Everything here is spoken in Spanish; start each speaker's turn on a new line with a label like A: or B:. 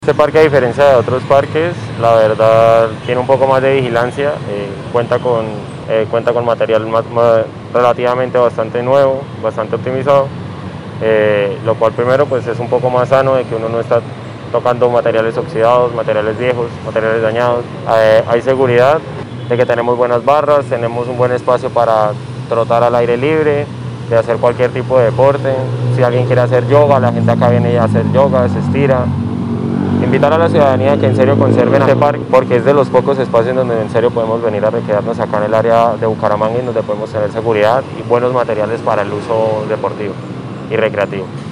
A: Este parque, a diferencia de otros parques, la verdad tiene un poco más de vigilancia, cuenta con material relativamente bastante nuevo, bastante optimizado, lo cual primero pues es un poco más sano de que uno no está tocando materiales oxidados, materiales viejos, materiales dañados. Hay seguridad de que tenemos buenas barras, tenemos un buen espacio para trotar al aire libre, de hacer cualquier tipo de deporte. Si alguien quiere hacer yoga, la gente acá viene a hacer yoga, se estira. Invitar a la ciudadanía que en serio conserven este parque, porque es de los pocos espacios donde en serio podemos venir a recrearnos acá en el área de Bucaramanga, y donde podemos tener seguridad y buenos materiales para el uso deportivo y recreativo.